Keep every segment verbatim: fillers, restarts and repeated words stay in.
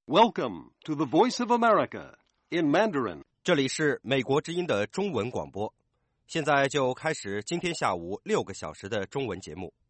Welcome to the Voice of America in Mandarin. 这里是美国之音的中文广播，现在就开始今天下午六个小时的中文节目。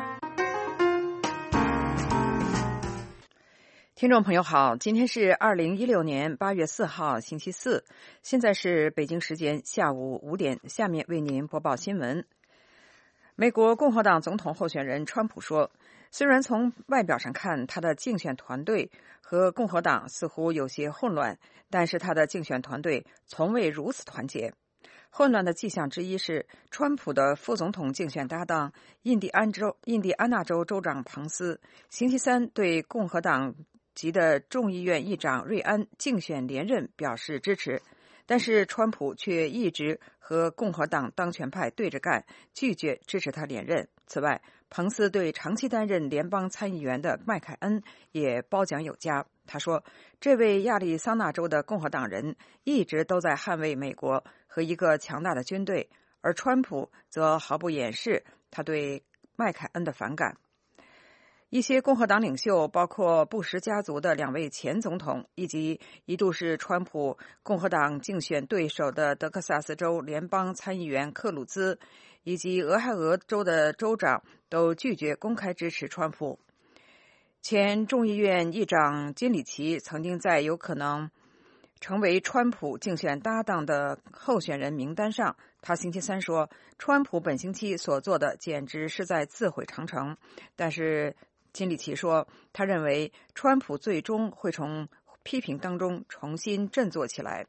听众朋友好，今天是二零一六年八月四号星期四，现在是北京时间下午五点，下面为您播报新闻。美国共和党总统候选人川普说，虽然从外表上看他的竞选团队和共和党似乎有些混乱，但是他的竞选团队从未如此团结。混乱的迹象之一是，川普的副总统竞选搭档印第安州印第安纳州州长彭斯星期三对共和党籍的众议院议长瑞安竞选连任表示支持，但是川普却一直和共和党当权派对着干，拒绝支持他连任。此外，彭斯对长期担任联邦参议员的麦凯恩也褒奖有加。他说，这位亚利桑那州的共和党人一直都在捍卫美国和一个强大的军队，而川普则毫不掩饰他对麦凯恩的反感。一些共和党领袖，包括布什家族的两位前总统，以及一度是川普共和党竞选对手的德克萨斯州联邦参议员克鲁兹，以及俄亥俄州的州长，都拒绝公开支持川普。前众议院议长金里奇曾经在有可能成为川普竞选搭档的候选人名单上，他星期三说，川普本星期所做的简直是在自毁长城。但是金里奇说，他认为川普最终会从批评当中重新振作起来。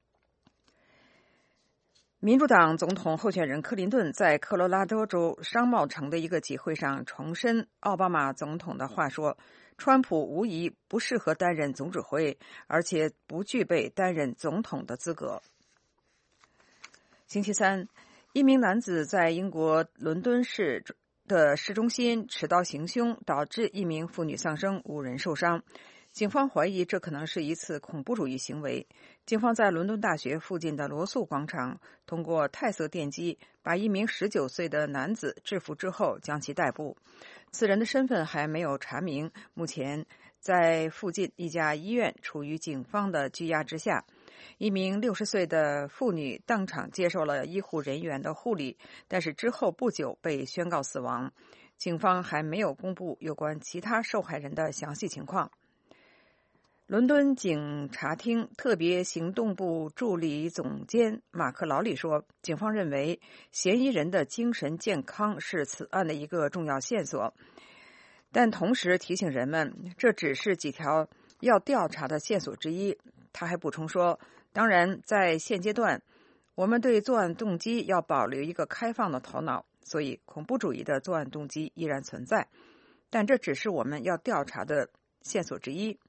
民主党总统候选人克林顿在科罗拉多州商贸城的一个集会上重申奥巴马总统的话，说川普无疑不适合担任总指挥，而且不具备担任总统的资格。星期三，一名男子在英国伦敦市的市中心持刀行凶，导致一名妇女丧生，五人受伤。警方怀疑这可能是一次恐怖主义行为。警方在伦敦大学附近的罗素广场通过泰瑟电机把一名十九岁的男子制服之后将其逮捕。此人的身份还没有查明，目前在附近一家医院处于警方的拘押之下。一名六十岁的妇女当场接受了医护人员的护理，但是之后不久被宣告死亡。警方还没有公布有关其他受害人的详细情况。伦敦警察厅特别行动部助理总监马克劳里说，警方认为嫌疑人的精神健康是此案的一个重要线索，但同时提醒人们，这只是几条要调查的线索之一。他还补充说，当然在现阶段我们对作案动机要保留一个开放的头脑，所以恐怖主义的作案动机依然存在，但这只是我们要调查的线索之一。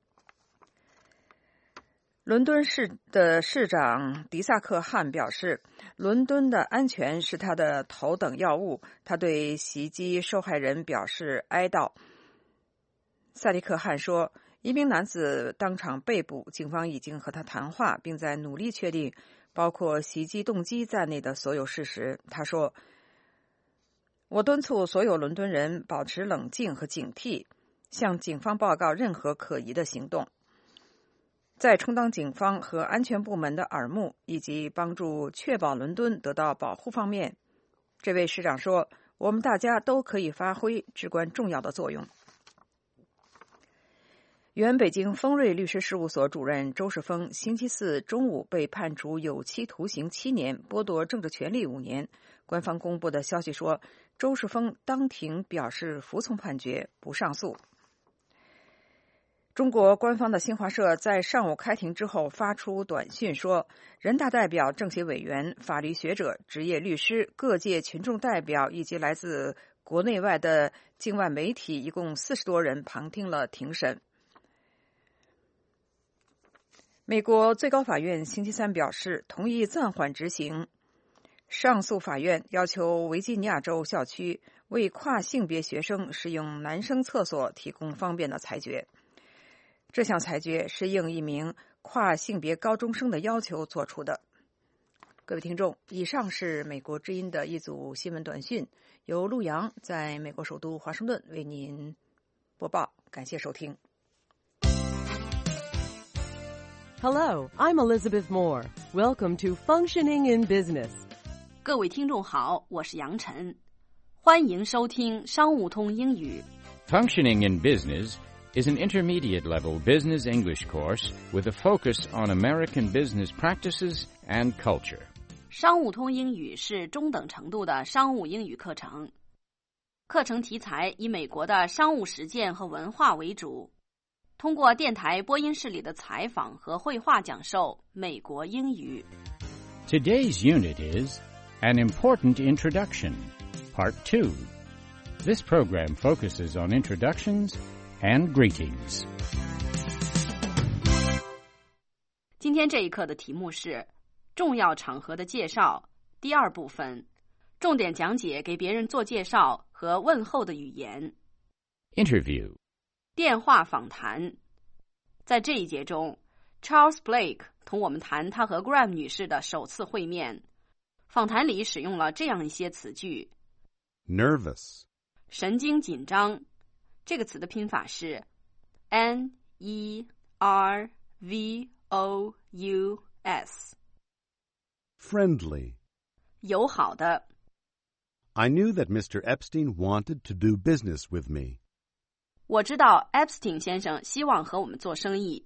伦敦市的市长迪萨克汉表示，伦敦的安全是他的头等要务，他对袭击受害人表示哀悼。萨迪克汉说，一名男子当场被捕，警方已经和他谈话，并在努力确定包括袭击动机在内的所有事实。他说，我敦促所有伦敦人保持冷静和警惕，向警方报告任何可疑的行动。在充当警方和安全部门的耳目，以及帮助确保伦敦得到保护方面，这位市长说，我们大家都可以发挥至关重要的作用。原北京丰瑞律师事务所主任周世峰星期四中午被判处有期徒刑七年，剥夺政治权利五年。官方公布的消息说，周世峰当庭表示服从判决，不上诉。中国官方的新华社在上午开庭之后发出短讯说，人大代表、政协委员、法律学者、职业律师、各界群众代表以及来自国内外的境外媒体一共四十多人旁听了庭审。美国最高法院星期三表示，同意暂缓执行上诉法院要求维吉尼亚州校区为跨性别学生使用男生厕所提供方便的裁决。这项裁决是应一名跨性别高中生的要求做出的。各位听众，以上是美国之音的一组新闻短讯，由陆阳在美国首都华盛顿为您播报，感谢收听。 Hello, I'm Elizabeth Moore. Welcome to Functioning in Business. 各位听众好，我是杨晨，欢迎收听商务通英语。 Functioning in Business is an intermediate-level business English course with a focus on American business practices and culture. 商务通英语是中等程度的商务英语课程，课程题材以美国的商务实践和文化为主，通过电台播音室里的采访和绘画讲授美国英语。 Today's unit is An Important Introduction, Part two. This program focuses on introductions and greetings. 今天这一课的题目是重要场合的介绍，第二部分，重点讲解给别人做介绍和问候的语言。 Interview. 电话访谈。在这一节中 Charles Blake 同我们谈他和 Graham 女士的首次会面。访谈里使用了这样一些词句 Nervous. 神经紧张，这个词的拼法是 N E R V O U S. Friendly. 友好的。 I knew that Mister Epstein wanted to do business with me. 我知道 Epstein 先生希望和我们做生意。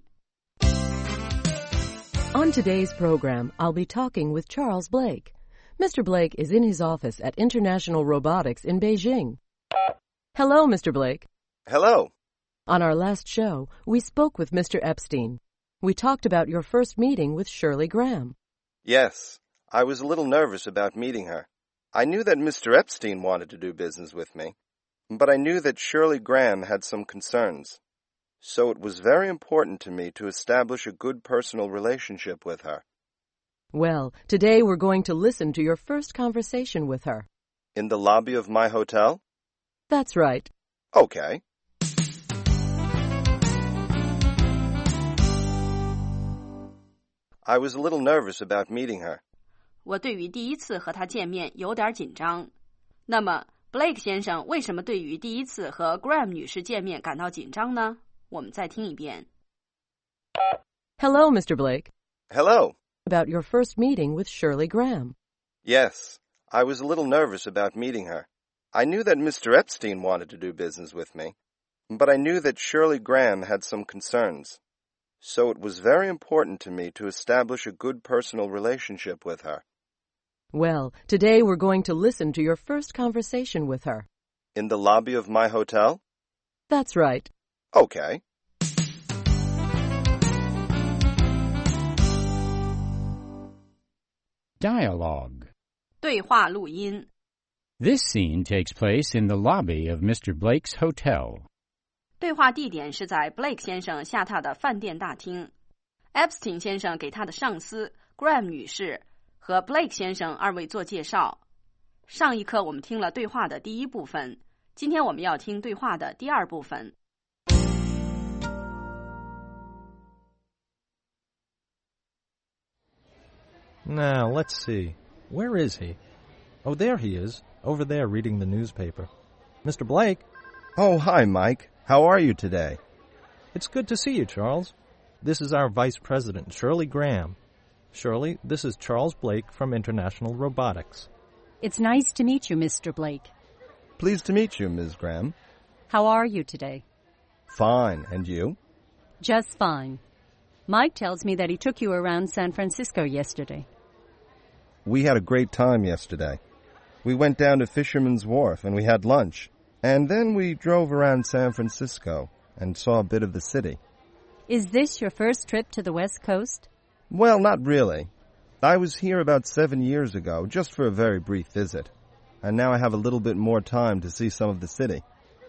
On today's program, I'll be talking with Charles Blake. Mister Blake is in his office at International Robotics in Beijing. Hello, Mister Blake. Hello. On our last show, we spoke with Mister Epstein. We talked about your first meeting with Shirley Graham. Yes, I was a little nervous about meeting her. I knew that Mister Epstein wanted to do business with me, but I knew that Shirley Graham had some concerns. So it was very important to me to establish a good personal relationship with her. Well, today we're going to listen to your first conversation with her. In the lobby of my hotel? That's right. Okay. I was a little nervous about meeting her. 我对于第一次和她见面有点紧张。那么 Blake 先生为什么对于第一次和 Graham 女士见面感到紧张呢？我们再听一遍。 Hello, Mister Blake. Hello. About your first meeting with Shirley Graham. Yes, I was a little nervous about meeting her. I knew that Mister Epstein wanted to do business with me, but I knew that Shirley Graham had some concerns. So it was very important to me to establish a good personal relationship with her. Well, today we're going to listen to your first conversation with her. In the lobby of my hotel? That's right. Okay. Dialogue. 对话录音。 This scene takes place in the lobby of Mister Blake's hotel. 对话地点是在 Blake 先生下榻的饭店大厅。Epstein 先生给他的上司 Graham 女士和 Blake 先生二位做介绍。上一课我们听了对话的第一部分，今天我们要听对话的第二部分。 Now, let's see. Where is he? Oh, there he is, over there reading the newspaper. Mister Blake? Oh, hi, Mike. How are you today? It's good to see you, Charles. This is our Vice President, Shirley Graham. Shirley, this is Charles Blake from International Robotics. It's nice to meet you, Mister Blake. Pleased to meet you, Miz Graham. How are you today? Fine, and you? Just fine. Mike tells me that he took you around San Francisco yesterday. We had a great time yesterday. We went down to Fisherman's Wharf and we had lunch. And then we drove around San Francisco and saw a bit of the city. Is this your first trip to the West Coast? Well, not really. I was here about seven years ago, just for a very brief visit. And now I have a little bit more time to see some of the city.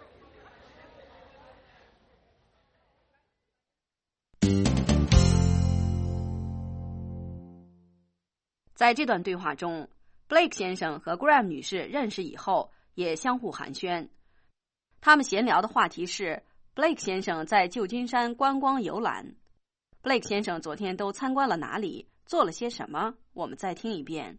在这段对话中 Blake 先生和 Graham 女士认识以后也相互寒暄。他们闲聊的话题是 Blake 先生在旧金山观光游览。Blake 先生昨天都参观了哪里，做了些什么？我们再听一遍。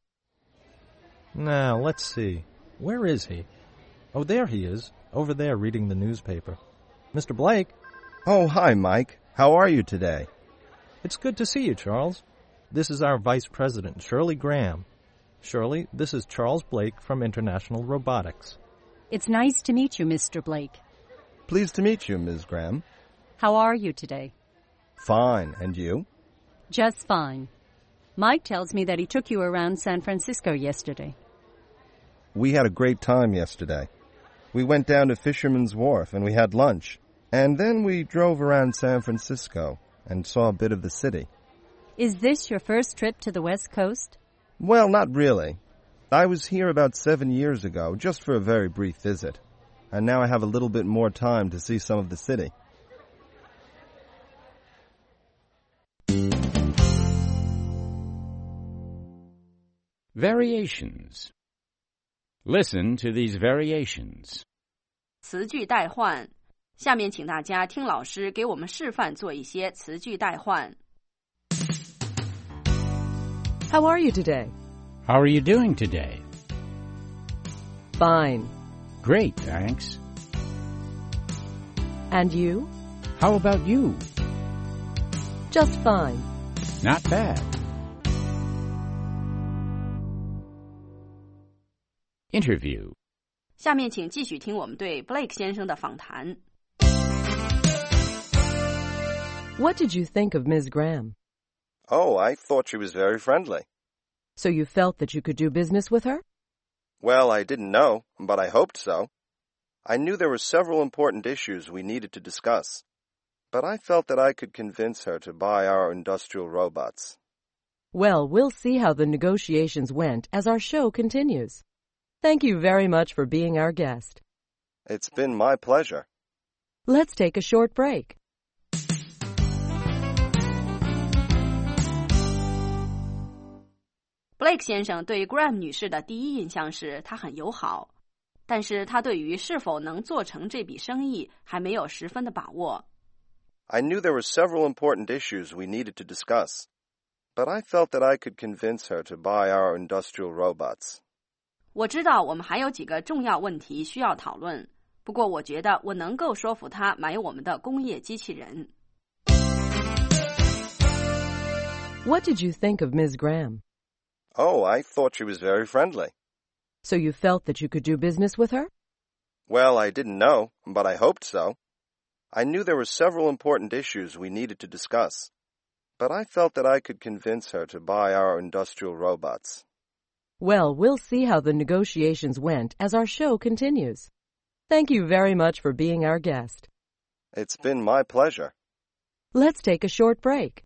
Now, let's see. Where is he? Oh, there he is, over there reading the newspaper. Mister Blake? Oh, hi, Mike. How are you today? It's good to see you, Charles. This is our Vice President, Shirley Graham. Shirley, this is Charles Blake from International Robotics. It's nice to meet you, Mister Blake. Pleased to meet you, Miz Graham. How are you today? Fine, and you? Just fine. Mike tells me that he took you around San Francisco yesterday. We had a great time yesterday. We went down to Fisherman's Wharf and we had lunch. And then we drove around San Francisco and saw a bit of the city. Is this your first trip to the West Coast? Well, not really. I was here about seven years ago, just for a very brief visit. And now I have a little bit more time to see some of the city. Variations. Listen to these variations. 词句代换。下面请大家听老师给我们示范做一些词句代换。 How are you today? How are you doing today? Fine. Great, thanks. And you? How about you? Just fine. Not bad. Interview. 下面请继续听我们对 Blake 先生的访谈。 What did you think of Miz Graham? Oh, I thought she was very friendly. So you felt that you could do business with her? Well, I didn't know, but I hoped so. I knew there were several important issues we needed to discuss, but I felt that I could convince her to buy our industrial robots. Well, we'll see how the negotiations went as our show continues. Thank you very much for being our guest. It's been my pleasure. Let's take a short break. Blake 先生对 Graham 女士的第一印象是她很友好，但是他对于是否能做成这笔生意还没有十分的把握。 I knew there were several important issues we needed to discuss, but I felt that I could convince her to buy our industrial robots. 我知道我们还有几个重要问题需要讨论，不过我觉得我能够说服她买我们的工业机器人。 What did you think of Miz Graham? Oh, I thought she was very friendly. So you felt that you could do business with her? Well, I didn't know, but I hoped so. I knew there were several important issues we needed to discuss, but I felt that I could convince her to buy our industrial robots. Well, we'll see how the negotiations went as our show continues. Thank you very much for being our guest. It's been my pleasure. Let's take a short break.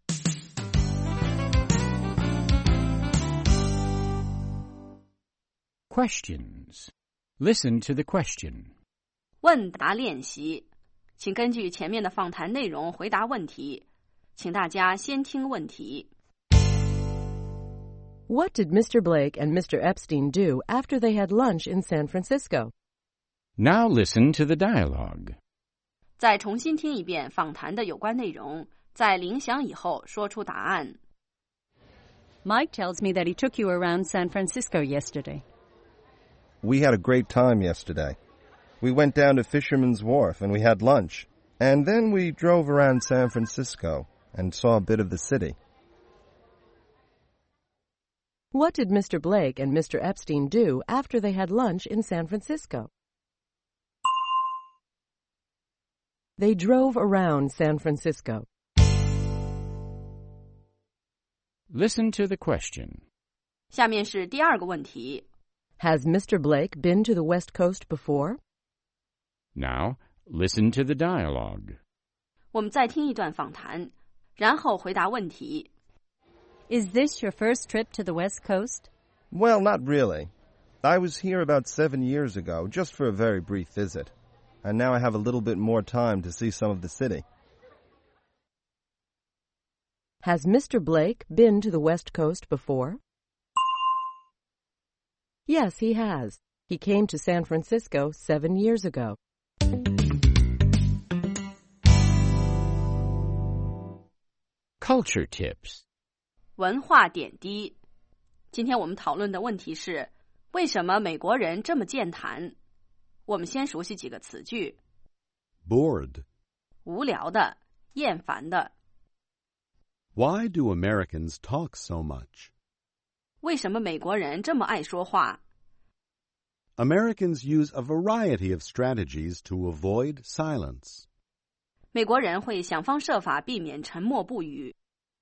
Questions. Listen to the question. 问答练习，请根据前面的访谈内容回答问题。请大家先听问题。 What did Mister Blake and Mister Epstein do after they had lunch in San Francisco? Now listen to the dialogue. 再重新听一遍访谈的有关内容，在铃响以后说出答案。 Mike tells me that he took you around San Francisco yesterday. We had a great time yesterday. We went down to Fisherman's Wharf and we had lunch. And then we drove around San Francisco and saw a bit of the city. What did Mister Blake and Mister Epstein do after they had lunch in San Francisco? They drove around San Francisco. Listen to the question. 下面是第二个问题。 Has Mister Blake been to the West Coast before? Now, listen to the dialogue. 我们再听一段访谈，然后回答问题。 Is this your first trip to the West Coast? Well, not really. I was here about seven years ago, just for a very brief visit. And now I have a little bit more time to see some of the city. Has Mister Blake been to the West Coast before? Yes, he has. He came to San Francisco seven years ago. Culture tips. 文化点滴。今天我们讨论的问题是，为什么美国人这么健谈？我们先熟悉几个词句。 Bored. 无聊的，厌烦的。 Why do Americans talk so much? 为什么美国人这么爱说话？ Americans use a variety of strategies to avoid silence. 美国人会想方设法避免沉默不语。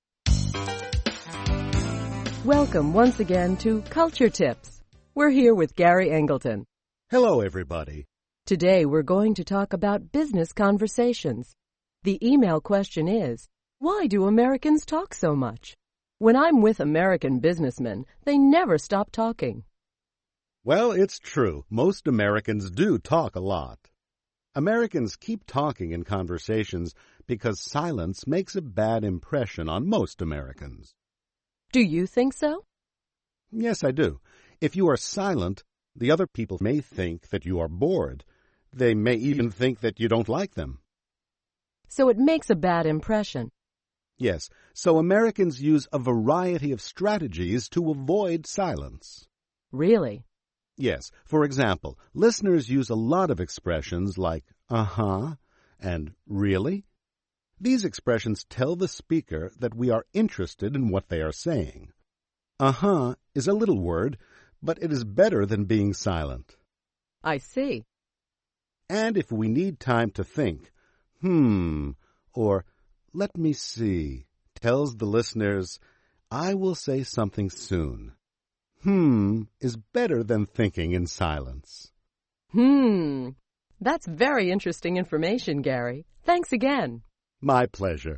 Welcome once again to Culture Tips. We're here with Gary Angleton. Hello, everybody. Today we're going to talk about business conversations. The email question is, why do Americans talk so much? When I'm with American businessmen, they never stop talking. Well, it's true. Most Americans do talk a lot. Americans keep talking in conversations because silence makes a bad impression on most Americans. Do you think so? Yes, I do. If you are silent, the other people may think that you are bored. They may even think that you don't like them. So it makes a bad impression. Yes, so Americans use a variety of strategies to avoid silence. Really? Yes. For example, listeners use a lot of expressions like uh-huh and really. These expressions tell the speaker that we are interested in what they are saying. Uh-huh is a little word, but it is better than being silent. I see. And if we need time to think, hmm, or let me see, tells the listeners, I will say something soon. Hmm is better than thinking in silence. Hmm. That's very interesting information, Gary. Thanks again. My pleasure.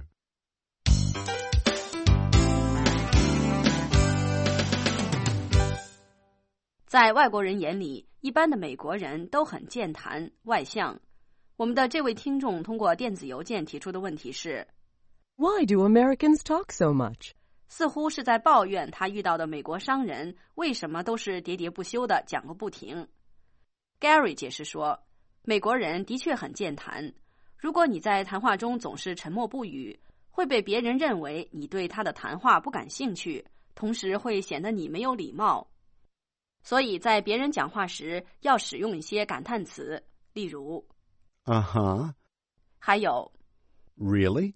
在外国人眼里，一般的美国人都很健谈、外向。我们的这位听众通过电子邮件提出的问题是 Why do Americans talk so much? 似乎是在抱怨他遇到的美国商人为什么都是喋喋不休地讲个不停。Gary 解释说，美国人的确很健谈。如果你在谈话中总是沉默不语，会被别人认为你对他的谈话不感兴趣，同时会显得你没有礼貌。所以在别人讲话时要使用一些感叹词，例如 Uh-huh. 还有 Really?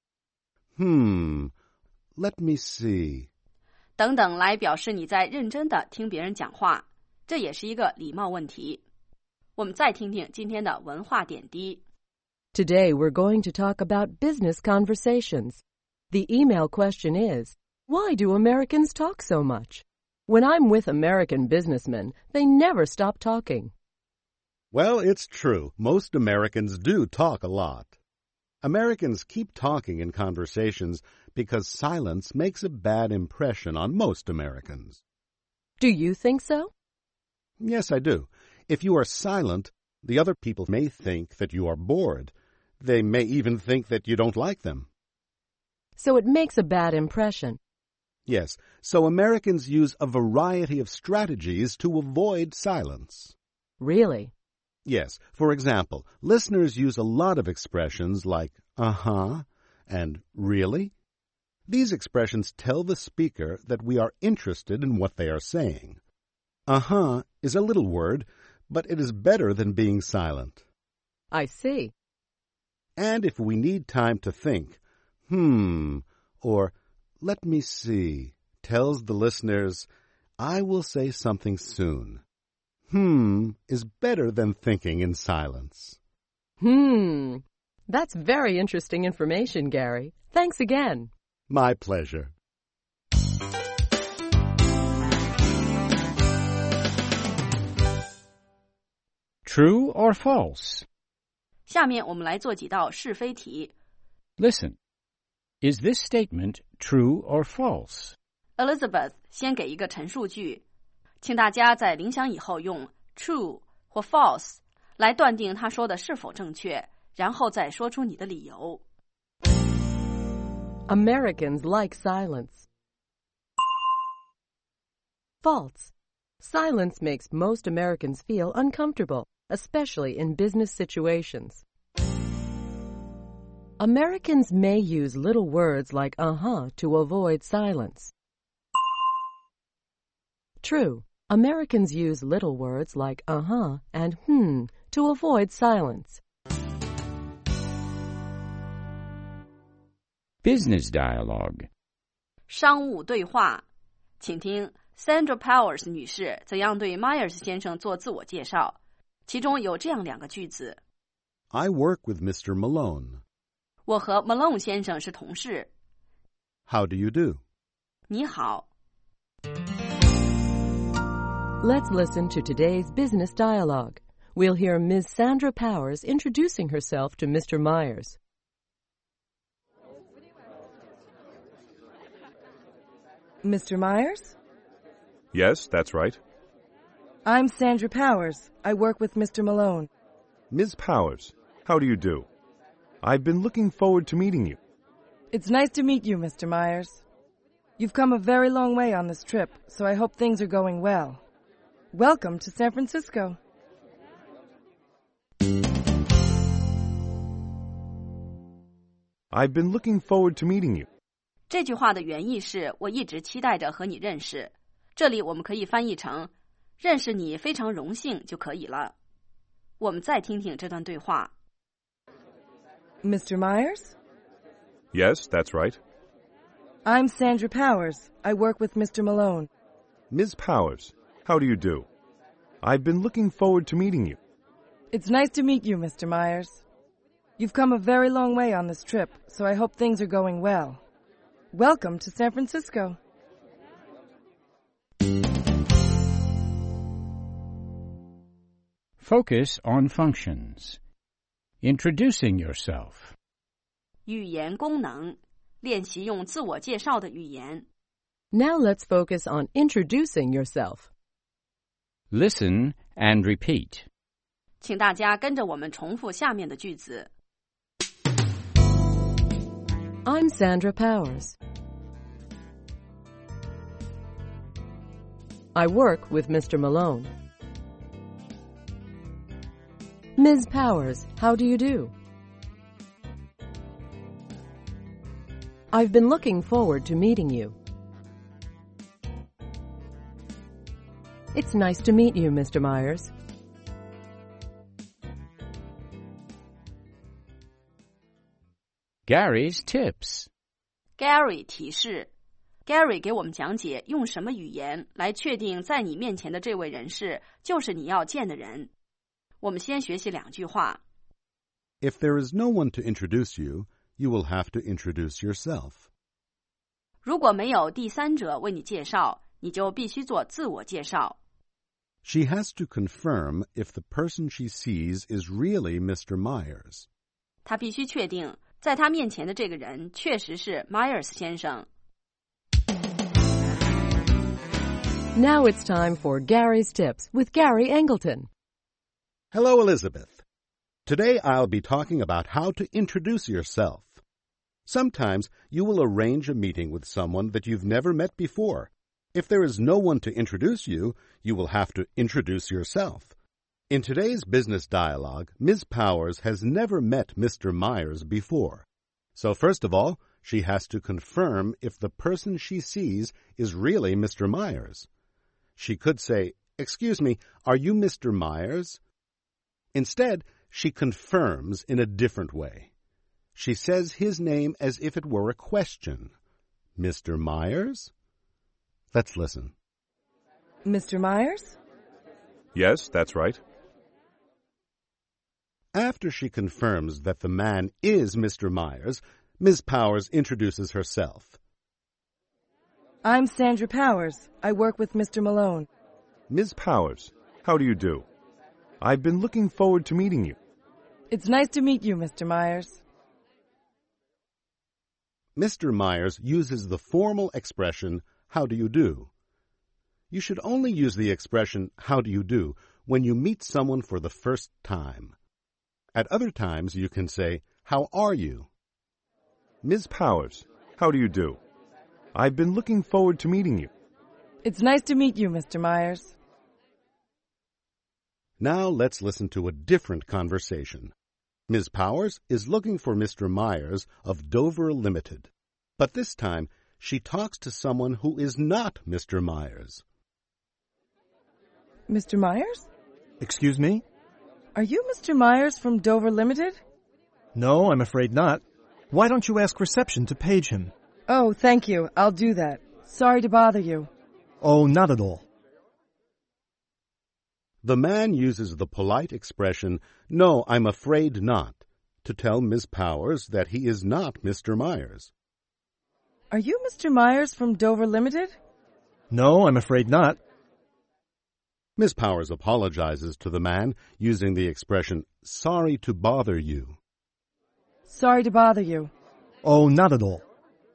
Hmm. Let me see. 等等来表示你在认真地听别人讲话，这也是一个礼貌问题。我们再听听今天的文化点滴。 Today we're going to talk about business conversations. The email question is, why do Americans talk so much? When I'm with American businessmen, they never stop talking. Well, it's true. Most Americans do talk a lot. Americans keep talking in conversations because silence makes a bad impression on most Americans. Do you think so? Yes, I do. If you are silent, the other people may think that you are bored. They may even think that you don't like them. So it makes a bad impression. Yes, so Americans use a variety of strategies to avoid silence. Really? Yes. For example, listeners use a lot of expressions like uh-huh and really. These expressions tell the speaker that we are interested in what they are saying. Uh-huh is a little word, but it is better than being silent. I see. And if we need time to think, hmm, or let me see, tells the listeners, I will say something soon. Hmm is better than thinking in silence. Hmm. That's very interesting information, Gary. Thanks again. My pleasure. True or false? 下面我们来做几道是非题。 Listen. Is this statement true or false? Elizabeth 先给一个陈述句，请大家在铃响以后用 true 或 false 来断定他说的是否正确，然后再说出你的理由。 Americans like silence. False. Silence makes most Americans feel uncomfortable, especially in business situations. Americans may use little words like uh-huh to avoid silence. True. Americans use little words like uh-huh and hmm to avoid silence. Business dialogue. 商务对话，请听 Sandra Powers 女士怎样对 Myers 先生做自我介绍。其中有这样两个句子 I work with Mister Malone. 我和 Malone 先生是同事。 How do you do? 你好。 Let's listen to today's business dialogue. We'll hear Miz Sandra Powers introducing herself to Mister Myers. Mister Myers? Yes, that's right. I'm Sandra Powers. I work with Mister Malone. Miz Powers, how do you do? I've been looking forward to meeting you. It's nice to meet you, Mister Myers. You've come a very long way on this trip, so I hope things are going well. Welcome to San Francisco. I've been looking forward to meeting you. 这句话的原意是我一直期待着和你认识，这里我们可以翻译成认识你非常荣幸就可以了。我们再听听这段对话。 Mister Myers? Yes, that's right. I'm Sandra Powers. I work with Mister Malone. Miz Powers, how do you do? I've been looking forward to meeting you. It's nice to meet you, Mister Myers. You've come a very long way on this trip, so I hope things are going well. Welcome to San Francisco. Focus on functions. Introducing yourself. 语言功能，练习用自我介绍的语言。 Now let's focus on introducing yourself. Listen and repeat. 请大家跟着我们重复下面的句子。 I'm Sandra Powers. I work with Mister Malone. Miz Powers, how do you do? I've been looking forward to meeting you. It's nice to meet you, Mister Myers. Gary's tips. Gary 提示 Gary 给我们讲解用什么语言来确定在你面前的这位人士就是你要见的人。我们先学习两句话。 If there is no one to introduce you, you will have to introduce yourself. 如果没有第三者为你介绍，你就必须做自我介绍。 She has to confirm if the person she sees is really Mister Myers. 她必须确定在她面前的这个人确实是 Myers 先生。 Now it's time for Gary's Tips with Gary Angleton. Hello, Elizabeth. Today I'll be talking about how to introduce yourself. Sometimes you will arrange a meeting with someone that you've never met before. If there is no one to introduce you, you will have to introduce yourself. In today's business dialogue, Miz Powers has never met Mister Myers before. So first of all, she has to confirm if the person she sees is really Mister Myers. She could say, "Excuse me, are you Mister Myers?" Instead, she confirms in a different way. She says his name as if it were a question. Mister Myers? Let's listen. Mister Myers? Yes, that's right. After she confirms that the man is Mister Myers, Miz Powers introduces herself. I'm Sandra Powers. I work with Mister Malone. Miz Powers, how do you do? I've been looking forward to meeting you. It's nice to meet you, Mister Myers. Mister Myers uses the formal expression, "How do you do?" You should only use the expression, "How do you do?" when you meet someone for the first time. At other times, you can say, "How are you?" Miz Powers, how do you do? I've been looking forward to meeting you. It's nice to meet you, Mister Myers. Now let's listen to a different conversation. Miz Powers is looking for Mister Myers of Dover Limited. But this time, she talks to someone who is not Mister Myers. Mister Myers? Excuse me? Are you Mister Myers from Dover Limited? No, I'm afraid not. Why don't you ask reception to page him? Oh, thank you. I'll do that. Sorry to bother you. Oh, not at all. The man uses the polite expression, "No, I'm afraid not," to tell Miz Powers that he is not Mister Myers. Are you Mister Myers from Dover Limited? No, I'm afraid not. Miz Powers apologizes to the man using the expression, "Sorry to bother you." Sorry to bother you. Oh, not at all.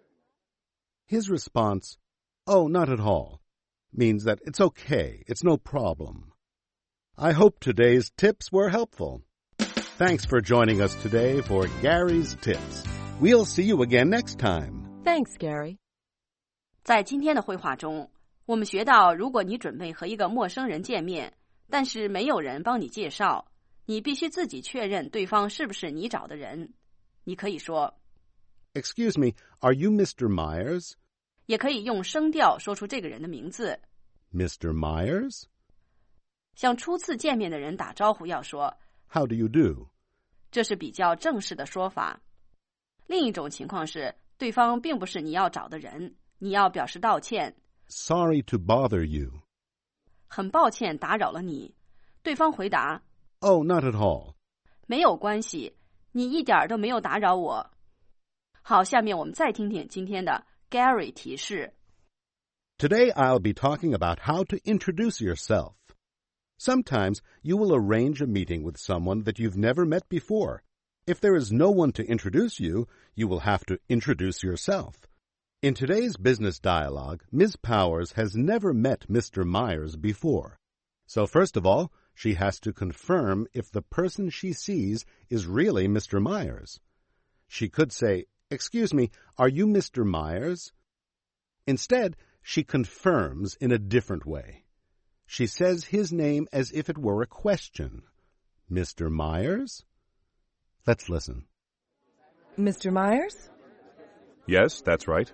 His response, "Oh, not at all," means that it's okay, it's no problem. I hope today's tips were helpful. Thanks for joining us today for Gary's Tips. We'll see you again next time. Thanks, Gary. 在今天的绘画中，我们学到，如果你准备和一个陌生人见面，但是没有人帮你介绍，你必须自己确认对方是不是你找的人。你可以说 Excuse me, are you Mister Myers? 也可以用声调说出这个人的名字。 Mister Myers? 向初次见面的人打招呼要说 How do you do? 这是比较正式的说法。另一种情况是，对方并不是你要找的人，你要表示道歉。 Sorry to bother you. 很抱歉打扰了你。对方回答 Oh, not at all. 没有关系，你一点都没有打扰我。好，下面我们再听听今天的 Gary 提示。 Today I'll be talking about how to introduce yourself. Sometimes you will arrange a meeting with someone that you've never met before. If there is no one to introduce you, you will have to introduce yourself. In today's business dialogue, Miz Powers has never met Mister Myers before. So first of all, she has to confirm if the person she sees is really Mister Myers. She could say, Excuse me, are you Mister Myers? Instead, she confirms in a different way. She says his name as if it were a question. Mister Myers? Let's listen. Mister Myers? Yes, that's right.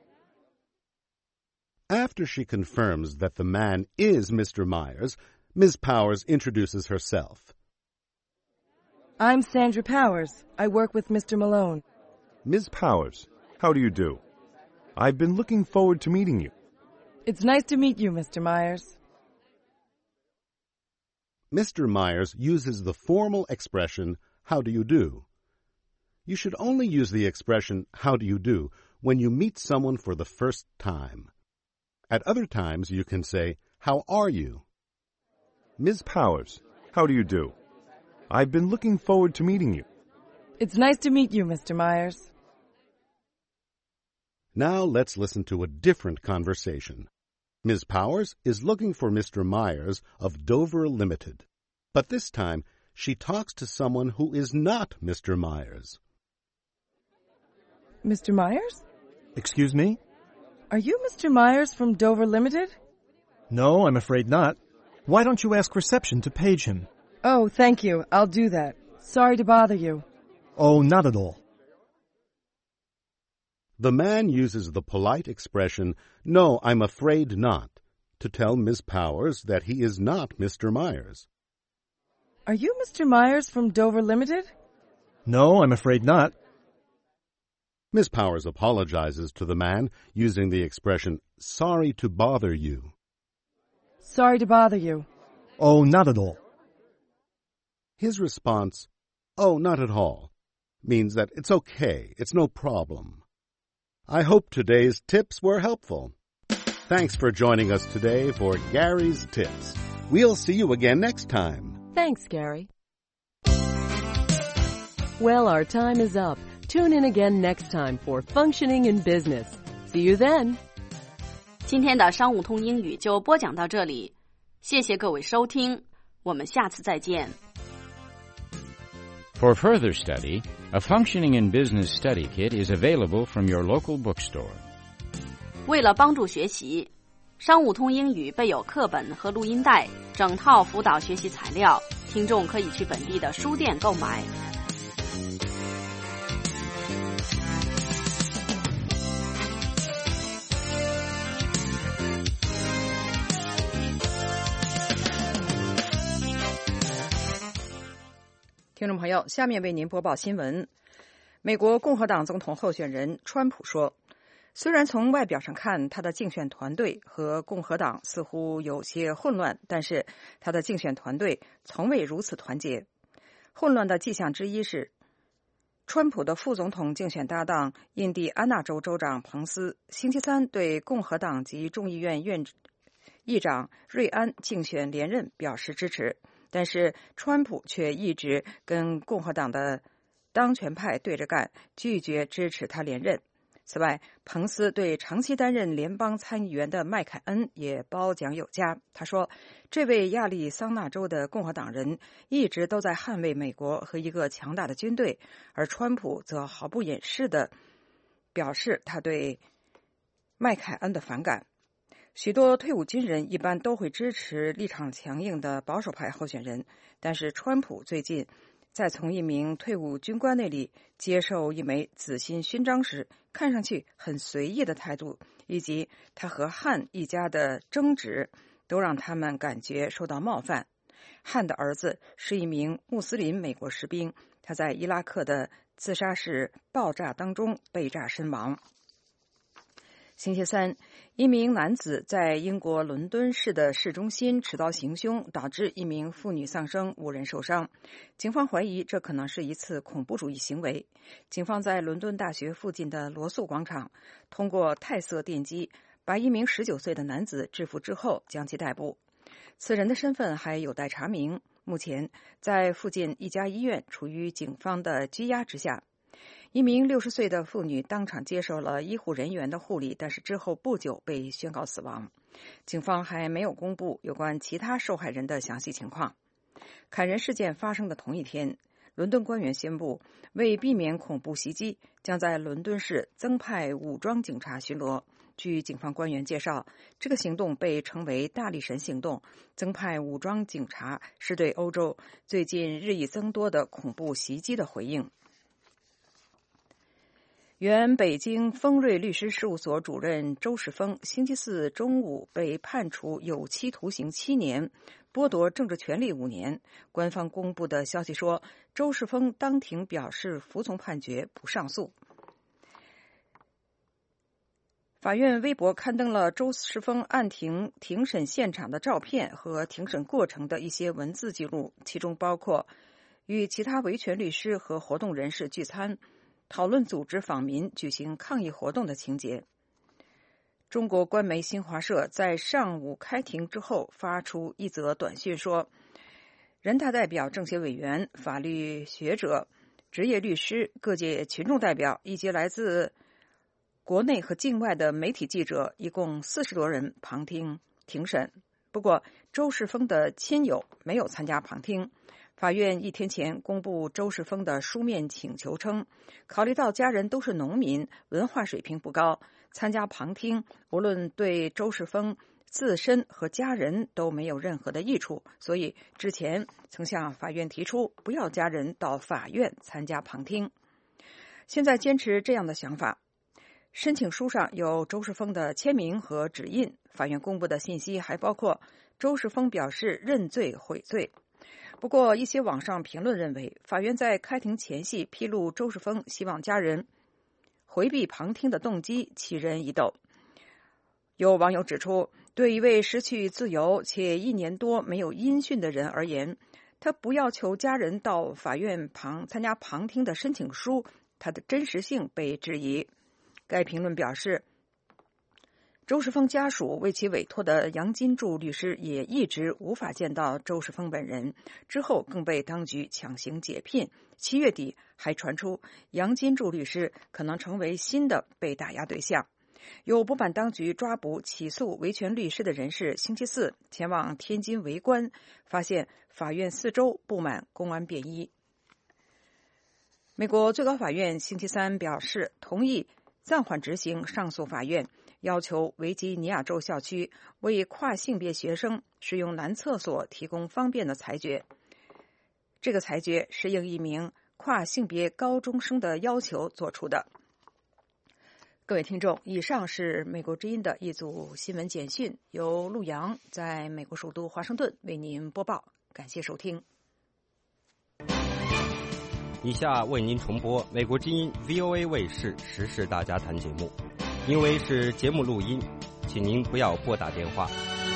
After she confirms that the man is Mister Myers, Miz Powers introduces herself. I'm Sandra Powers. I work with Mister Malone. Miz Powers, how do you do? I've been looking forward to meeting you. It's nice to meet you, Mister Myers. Mister Myers uses the formal expression, how do you do? You should only use the expression, how do you do, when you meet someone for the first time. At other times, you can say, how are you? Miz Powers, how do you do? I've been looking forward to meeting you. It's nice to meet you, Mister Myers. Now let's listen to a different conversation. Miz Powers is looking for Mister Myers of Dover Limited. But this time, she talks to someone who is not Mister Myers. Mister Myers? Excuse me? Are you Mister Myers from Dover Limited? No, I'm afraid not. Why don't you ask reception to page him? Oh, thank you. I'll do that. Sorry to bother you. Oh, not at all. The man uses the polite expression, no, I'm afraid not, to tell Miz Powers that he is not Mister Myers. Are you Mister Myers from Dover Limited? No, I'm afraid not. Miz Powers apologizes to the man using the expression, sorry to bother you. Sorry to bother you. Oh, not at all. His response, oh, not at all, means that it's okay, it's no problem. I hope today's tips were helpful. Thanks for joining us today for Gary's Tips. We'll see you again next time. Thanks, Gary. Well, our time is up. Tune in again next time for Functioning in Business. See you then. 今天的商务通英语就播讲到这里，谢谢各位收听，我们下次再见。 For further study, a Functioning in Business Study Kit is available from your local bookstore. 为了帮助学习，商务通英语备有课本和录音带，整套辅导学习材料，听众可以去本地的书店购买。 听众朋友，下面为您播报新闻。 美国共和党总统候选人川普说，虽然从外表上看他的竞选团队和共和党似乎有些混乱，但是他的竞选团队从未如此团结。混乱的迹象之一是，川普的副总统竞选搭档印第安纳州州长彭斯星期三对共和党及众议院院议长瑞安竞选连任表示支持，但是川普却一直跟共和党的当权派对着干，拒绝支持他连任。此外，彭斯对长期担任联邦参议员的麦凯恩也褒奖有加。他说，这位亚利桑那州的共和党人一直都在捍卫美国和一个强大的军队，而川普则毫不掩饰地表示他对麦凯恩的反感。许多退伍军人一般都会支持立场强硬的保守派候选人，但是川普最近在从一名退伍军官那里接受一枚紫心勋章时，看上去很随意的态度，以及他和汉一家的争执，都让他们感觉受到冒犯。汉的儿子是一名穆斯林美国士兵，他在伊拉克的自杀式爆炸当中被炸身亡。星期三，一名男子在英国伦敦市的市中心持刀行凶，导致一名妇女丧生，五人受伤。警方怀疑这可能是一次恐怖主义行为。警方在伦敦大学附近的罗素广场通过泰瑟电机把一名十九岁的男子制服之后将其逮捕。此人的身份还有待查明，目前在附近一家医院处于警方的拘押之下。一名六十岁的妇女当场接受了医护人员的护理，但是之后不久被宣告死亡。警方还没有公布有关其他受害人的详细情况。砍人事件发生的同一天，伦敦官员宣布，为避免恐怖袭击，将在伦敦市增派武装警察巡逻。据警方官员介绍，这个行动被称为大力神行动。增派武装警察是对欧洲最近日益增多的恐怖袭击的回应。原北京丰瑞律师事务所主任周世峰星期四中午被判处有期徒刑七年，剥夺政治权利五年。官方公布的消息说，周世峰当庭表示服从判决，不上诉。法院微博刊登了周世峰案庭庭审现场的照片和庭审过程的一些文字记录，其中包括与其他维权律师和活动人士聚餐，讨论组织访民举行抗议活动的情节。中国官媒新华社在上午开庭之后发出一则短讯说，人大代表、政协委员、法律学者、职业律师、各界群众代表以及来自国内和境外的媒体记者一共四十多人旁听庭审。不过周世峰的亲友没有参加旁听。法院一天前公布周世峰的书面请求称，考虑到家人都是农民，文化水平不高，参加旁听无论对周世峰自身和家人都没有任何的益处，所以之前曾向法院提出不要家人到法院参加旁听。现在坚持这样的想法。申请书上有周世峰的签名和指印，法院公布的信息还包括周世峰表示认罪悔罪。不过一些网上评论认为，法院在开庭前夕披露周世峰希望家人回避旁听的动机起人疑窦。有网友指出，对一位失去自由且一年多没有音讯的人而言，他不要求家人到法院旁参加旁听的申请书，它的真实性被质疑。该评论表示，周世峰家属为其委托的杨金柱律师也一直无法见到周世峰本人，之后更被当局强行解聘。七月底还传出杨金柱律师可能成为新的被打压对象。有不满当局抓捕起诉维权律师的人士星期四前往天津围观，发现法院四周布满公安便衣。美国最高法院星期三表示同意暂缓执行上诉法院要求维吉尼亚州校区为跨性别学生使用男厕所提供方便的裁决。这个裁决是应一名跨性别高中生的要求做出的。各位听众，以上是美国之音的一组新闻简讯，由陆阳在美国首都华盛顿为您播报，感谢收听。 以下为您重播美国之音 V O A 卫视时事大家谈节目，因为是节目录音，请您不要拨打电话。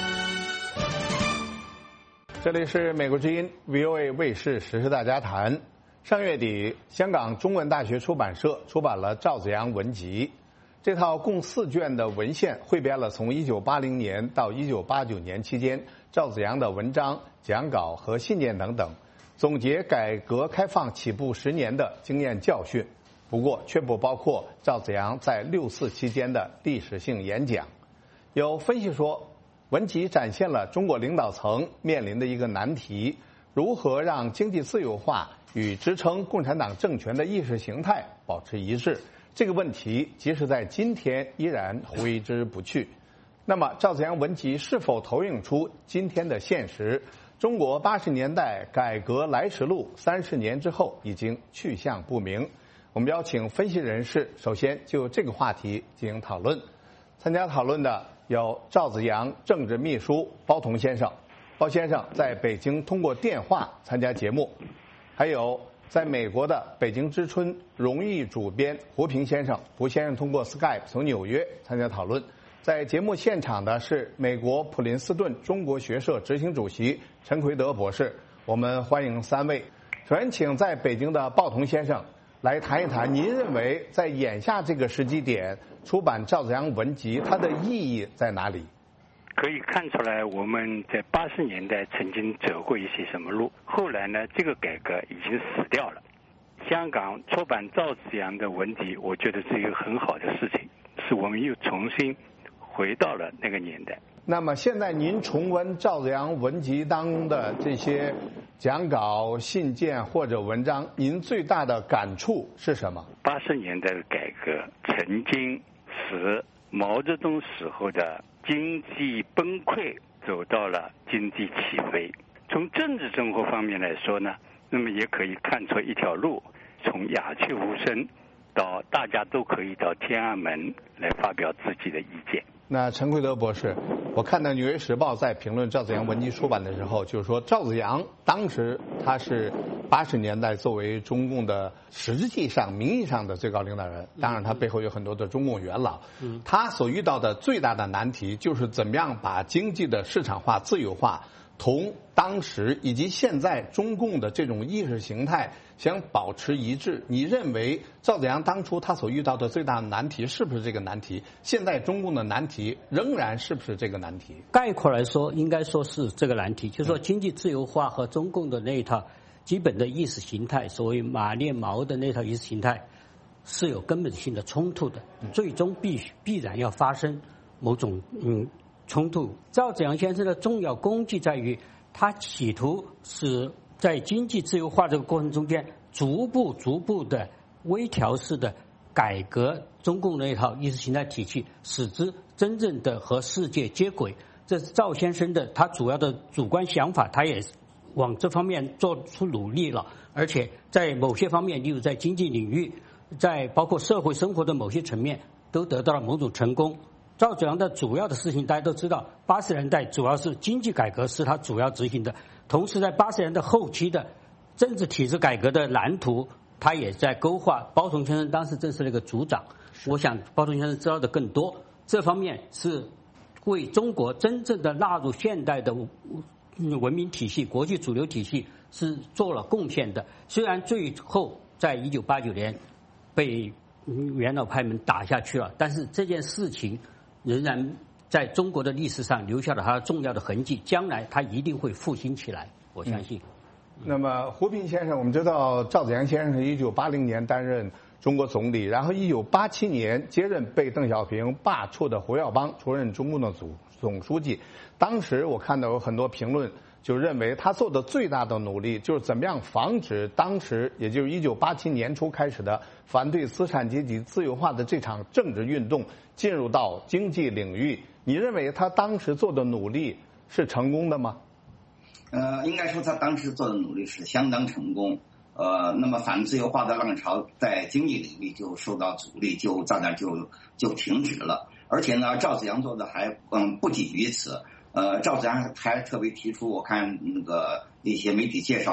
这里是美国之音 V O A 卫视时事大家谈。上月底，香港中文大学出版社出版了赵子阳文集，这套共四卷的文献汇编了从一九八零年到一九八九年期间赵子阳的文章、讲稿和信件等等，总结改革开放起步十年的经验教训，不过却不包括赵子阳在六四期间的历史性演讲。有分析说，文集展现了中国领导层面临的一个难题：如何让经济自由化与支撑共产党政权的意识形态保持一致。这个问题即使在今天依然挥之不去。那么赵子阳文集是否投影出今天的现实？中国八十年代改革来时路三十年之后已经去向不明。我们邀请分析人士首先就这个话题进行讨论。参加讨论的有赵子阳政治秘书包同先生，包先生在北京通过电话参加节目，还有在美国的北京之春荣誉主编胡平先生，胡先生通过 Skype 从纽约参加讨论。在节目现场的是美国普林斯顿中国学社执行主席陈奎德博士。我们欢迎三位。首先请在北京的鲍同先生来谈一谈，您认为在眼下这个时机点出版赵子阳文集它的意义在哪里？ 可以看出来，我们在八十年代曾经走过一些什么路，后来呢，这个改革已经死掉了。香港出版赵子阳的文集，我觉得是一个很好的事情，是我们又重新回到了那个年代。 那么现在您重温赵子阳文集当中的这些讲稿、信件或者文章，您最大的感触是什么？ 八十年代的改革曾经使毛泽东时候的经济崩溃走到了经济起飞。从政治生活方面来说呢，那么也可以看出一条路，从鸦雀无声到大家都可以到天安门来发表自己的意见。 那陈奎德博士，我看到《纽约时报》在评论赵子阳文集出版的时候，就是说赵子阳当时他是八十年代作为中共的实际上名义上的最高领导人，当然他背后有很多的中共元老，他所遇到的最大的难题就是怎么样把经济的市场化、自由化同当时以及现在中共的这种意识形态想保持一致。你认为赵子阳当初他所遇到的最大的难题是不是这个难题？现在中共的难题仍然是不是这个难题？ 概括来说，应该说是这个难题，就是说经济自由化和中共的那一套基本的意识形态，所谓马列毛的那套意识形态是有根本性的冲突的，最终必必然要发生某种嗯冲突。赵子阳先生的重要功绩在于，他企图使在经济自由化这个过程中间，逐步逐步的微调式的改革中共那一套意识形态体系，使之真正的和世界接轨。这是赵先生的他主要的主观想法，他也往这方面做出努力了，而且在某些方面，例如在经济领域，在包括社会生活的某些层面，都得到了某种成功。赵子阳的主要的事情大家都知道，八十年代主要是经济改革是他主要执行的，同时在八十年代后期的政治体制改革的蓝图他也在勾画。包同先生当时正是那个组长，我想包同先生知道的更多，这方面是为中国真正的纳入现代的文明体系、国际主流体系是做了贡献的。虽然最后在一九八九年被元老派们打下去了，但是这件事情仍然在中国的历史上留下了它重要的痕迹，将来它一定会复兴起来，我相信。 嗯、那么胡平先生，我们知道赵子阳先生是一九八零年担任中国总理，然后一九八七年接任被邓小平罢黜的胡耀邦出任中共的总总书记。当时我看到有很多评论就认为他做的最大的努力就是怎么样防止当时也就是一九八七年初开始的反对资产阶级自由化的这场政治运动进入到经济领域。你认为他当时做的努力是成功的吗？ 呃，应该说他当时做的努力是相当成功。呃，那么反自由化的浪潮在经济领域就受到阻力，就在那就就停止了。而且呢，赵子阳做的还嗯不仅于此。呃，赵子阳还特别提出，我看那个一些媒体介绍，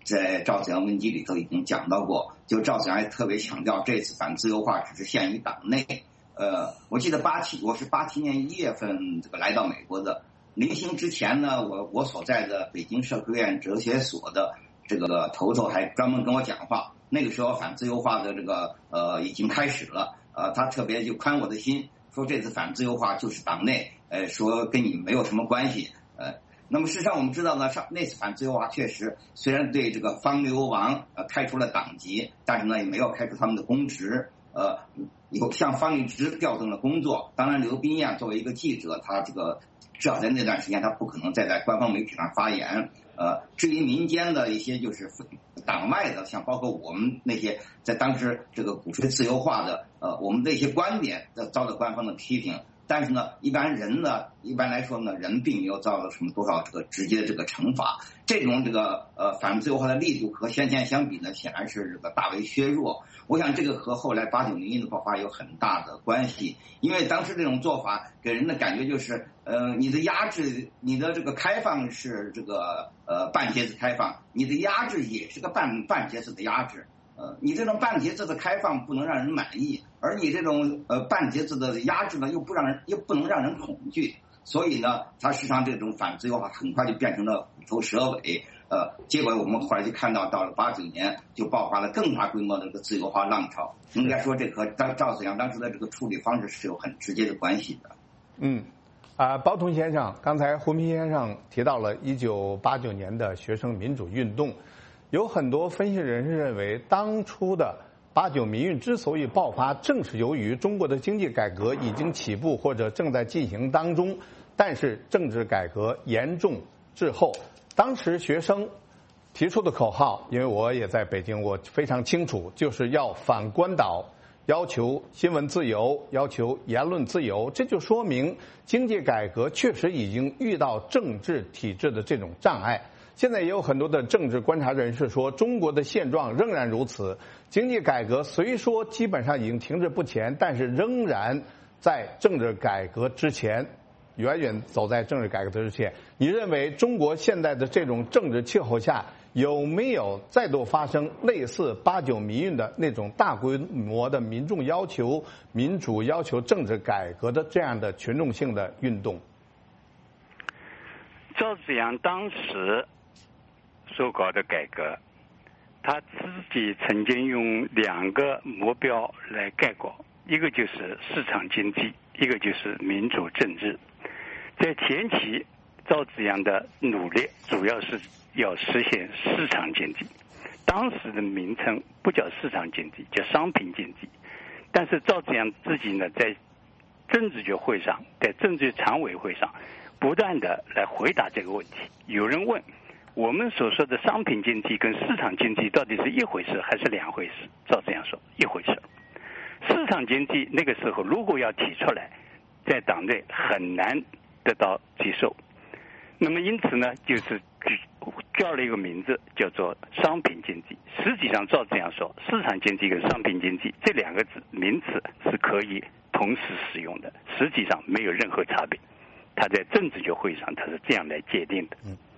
在赵紫阳文集里头已经讲到过，就赵紫阳也特别强调，这次反自由化只是限于党内。呃，我记得八七，我是八七年一月份这个来到美国的。临行之前呢，我我所在的北京社科院哲学所的这个头头还专门跟我讲话。那个时候反自由化的这个呃已经开始了，呃，他特别就宽我的心，说这次反自由化就是党内，呃，说跟你没有什么关系，呃。那么事实上我们知道呢，上那次反自由化确实虽然对这个方流亡呃开除了党籍，但是呢也没有开除他们的公职，呃，有向方励之调动了工作。当然刘斌呀作为一个记者，他这个至少在那段时间他不可能再在官方媒体上发言。呃，至于民间的一些就是党外的，像包括我们那些在当时这个鼓吹自由化的，呃，我们的一些观点遭到官方的批评。但是呢，一般人呢，一般来说呢，人并没有遭到什么多少这个直接的这个惩罚。这种这个呃反自由化的力度和先前相比呢，显然是这个大为削弱。我想这个和后来八九民运的爆发有很大的关系，因为当时这种做法给人的感觉就是，呃，你的压制，你的这个开放是这个呃半截子开放，你的压制也是个半半截子的压制。呃，你这种半截子的开放不能让人满意，而你这种呃半截子的压制呢，又不让人又不能让人恐惧，所以呢，它实际上这种反自由化很快就变成了虎头蛇尾。呃，结果我们后来就看到，到了八九年就爆发了更大规模的这个自由化浪潮。应该说，这和赵赵紫阳当时的这个处理方式是有很直接的关系的。 嗯，啊、呃，包同先生，刚才胡平先生提到了一九八九年的学生民主运动。有很多分析人士认为，当初的八九民运之所以爆发，正是由于中国的经济改革已经起步或者正在进行当中，但是政治改革严重滞后。当时学生提出的口号，因为我也在北京，我非常清楚，就是要反关岛，要求新闻自由，要求言论自由。这就说明经济改革确实已经遇到政治体制的这种障碍。现在也有很多的政治观察人士说，中国的现状仍然如此，经济改革虽说基本上已经停滞不前，但是仍然在政治改革之前，远远走在政治改革之前。你认为中国现在的这种政治气候下，有没有再度发生类似八九民运的那种大规模的民众要求民主、要求政治改革的这样的群众性的运动？ 赵紫阳当时所搞的改革，他自己曾经用两个目标来概括，一个就是市场经济，一个就是民主政治。在前期，赵紫阳的努力主要是要实现市场经济，当时的名称不叫市场经济，叫商品经济。但是赵紫阳自己呢，在政治局会上，在政治局常委会上，不断的来回答这个问题。有人问，我们所说的商品经济跟市场经济到底是一回事还是两回事？赵紫阳说一回事。市场经济那个时候如果要提出来，在党内很难得到接受。那么因此呢，就是叫了一个名字叫做商品经济。实际上赵紫阳说，市场经济跟商品经济这两个字名词是可以同时使用的，实际上没有任何差别。他在政治局会上他是这样来界定的。 嗯，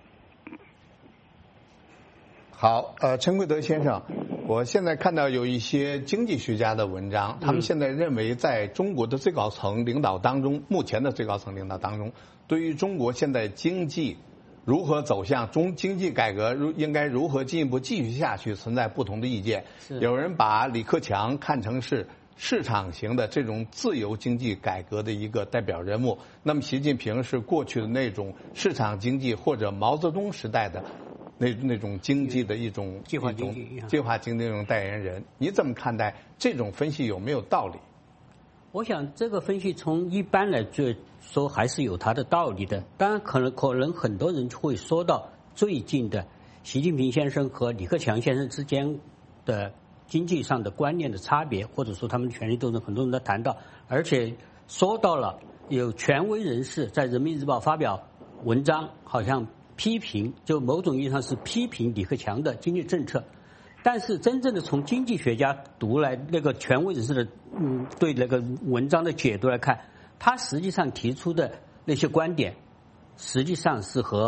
好，呃，陈贵德先生，我现在看到有一些经济学家的文章，他们现在认为，在中国的最高层领导当中，目前的最高层领导当中，对于中国现在经济如何走向中经济改革，如应该如何进一步继续下去，存在不同的意见。有人把李克强看成是市场型的这种自由经济改革的一个代表人物，那么习近平是过去的那种市场经济或者毛泽东时代的那那种经济的一种计划经济计划经济的那种代言人。你怎么看待这种分析，有没有道理？ 我想这个分析从一般来说还是有它的道理的。当然可能可能很多人会说到最近的习近平先生和李克强先生之间的经济上的观念的差别，或者说他们的权力斗争，很多人都谈到，而且说到了有权威人士在人民日报发表文章，好像批评，就某种意义上是批评李克强的经济政策。但是真正的从经济学家读来那个权威人士的嗯对那个文章的解读来看，他实际上提出的那些观点实际上是和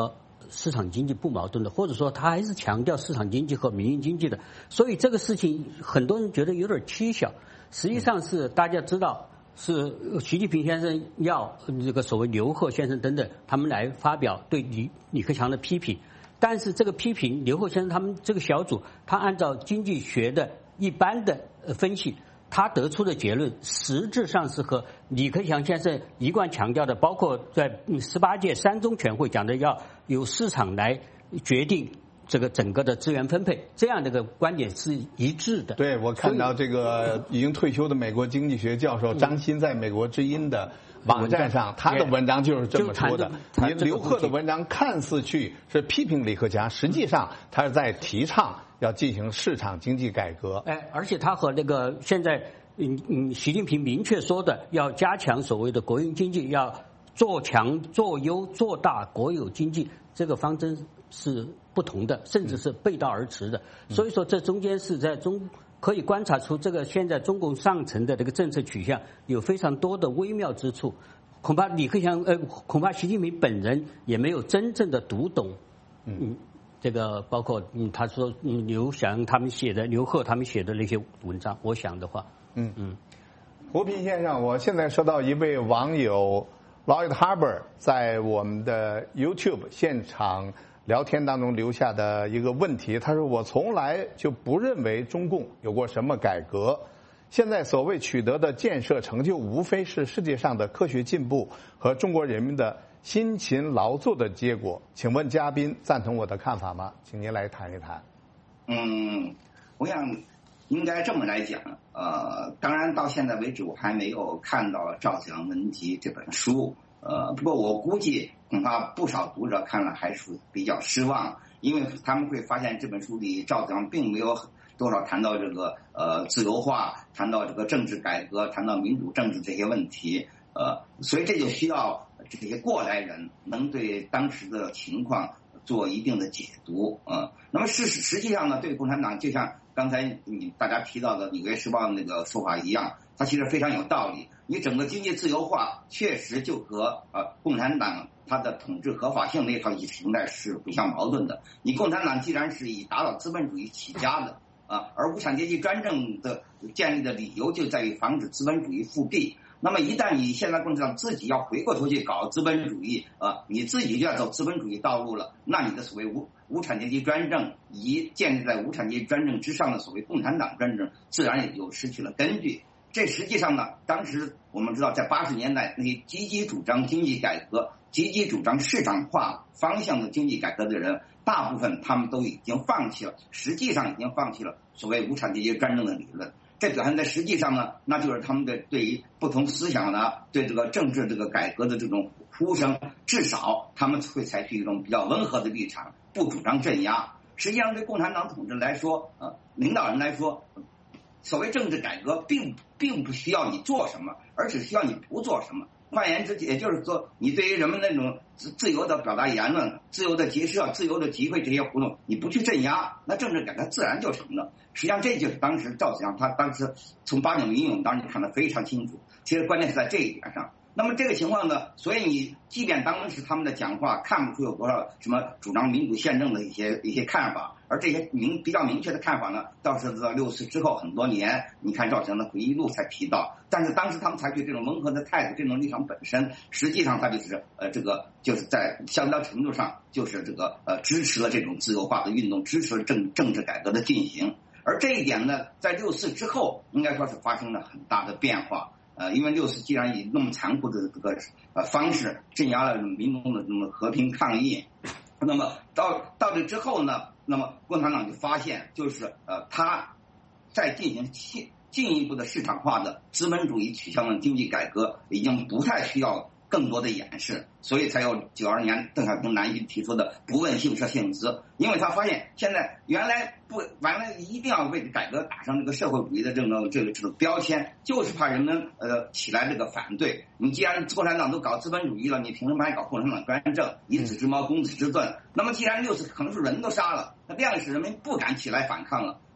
市场经济不矛盾的，或者说他还是强调市场经济和民营经济的。所以这个事情很多人觉得有点蹊跷，实际上是大家知道是习近平先生要这个所谓刘鹤先生等等他们来发表对李李克强的批评，但是这个批评刘鹤先生他们这个小组，他按照经济学的一般的分析，他得出的结论实质上是和李克强先生一贯强调的，包括在十八届三中全会讲的要由市场来决定这个整个的资源分配，这样的一个观点是一致的。 对，我看到这个已经退休的美国经济学教授张欣在美国之音的网站上，他的文章就是这么说的。你刘鹤的文章看似去是批评李克强，实际上他是在提倡要进行市场经济改革。 哎，而且他和那个现在嗯嗯，习近平明确说的要加强所谓的国营经济，要做强做优做大国有经济，这个方针是不同的，甚至是背道而驰的。所以说这中间是在中可以观察出这个现在中共上层的这个政策取向有非常多的微妙之处，恐怕李克强呃恐怕习近平本人也没有真正的读懂。嗯，这个包括嗯他说嗯刘翔他们写的刘鹤他们写的那些文章，我想的话。 嗯嗯，胡平先生，我现在收到一位网友 Lloyd Harbour 在我们的 YouTube 现场聊天当中留下的一个问题，他说我从来就不认为中共有过什么改革，现在所谓取得的建设成就无非是世界上的科学进步和中国人民的辛勤劳作的结果，请问嘉宾赞同我的看法吗？请您来谈一谈。 嗯，我想应该这么来讲，呃，当然到现在为止我还没有看到《赵子阳文集》这本书，呃，不过我估计恐怕不少读者看了还是比较失望，因为他们会发现这本书里赵子阳并没有多少谈到这个呃自由化，谈到这个政治改革，谈到民主政治这些问题，呃，所以这就需要这些过来人能对当时的情况做一定的解读，呃，那么事实实际上呢，对共产党就像刚才你大家提到的《纽约时报》那个说法一样，它其实非常有道理。你整个经济自由化确实就和呃共产党它的统治合法性那套意识形态是不相矛盾的。你共产党既然是以打倒资本主义起家的啊，而无产阶级专政的建立的理由就在于防止资本主义复辟。那么一旦你现在共产党自己要回过头去搞资本主义啊，你自己就要走资本主义道路了，那你的所谓无无产阶级专政以建立在无产阶级专政之上的所谓共产党专政，自然也就失去了根据。这实际上呢，当时我们知道，在八十年代那些积极主张经济改革、积极主张市场化方向的经济改革的人，大部分他们都已经放弃了，实际上已经放弃了所谓无产阶级专政的理论。这表现在实际上呢，那就是他们的对于不同思想呢，对这个政治这个改革的这种呼声，至少他们会采取一种比较温和的立场，不主张镇压。实际上对共产党统治来说，呃，领导人来说，所谓政治改革并并不需要你做什么，而只需要你不做什么。换言之，也就是说，你对于人们那种自自由的表达言论、自由的结社、自由的集会这些活动，你不去镇压，那政治改革自然就成了。实际上，这就是当时赵子阳他当时从八九民勇当时看得非常清楚。其实关键是在这一点上。那么这个情况呢，所以你即便当时他们的讲话看不出有多少什么主张民主宪政的一些一些看法，而这些明比较明确的看法呢，倒是到六四之后很多年，你看赵子阳的回忆录才提到。但是当时他们采取这种温和的态度，这种立场本身，实际上它就是呃这个就是在相当程度上就是这个呃支持了这种自由化的运动，支持了政政治改革的进行。而这一点呢，在六四之后，应该说是发生了很大的变化。呃，因为六四既然以那么残酷的这个呃方式镇压了民众的这么和平抗议，那么到到这之后呢，那么共产党就发现，就是呃他在进行进进一步的市场化的资本主义取向的经济改革，已经不太需要更多的掩饰，所以才有九二年邓小平南巡提出的不问姓社姓资，因为他发现现在原来不原来一定要为改革打上这个社会主义的这种这个这种标签，就是怕人们呃起来这个反对。你既然共产党都搞资本主义了，你凭什么还搞共产党专政？以子之矛攻子之盾。那么既然六次可能是人都杀了，那这样使人民不敢起来反抗了。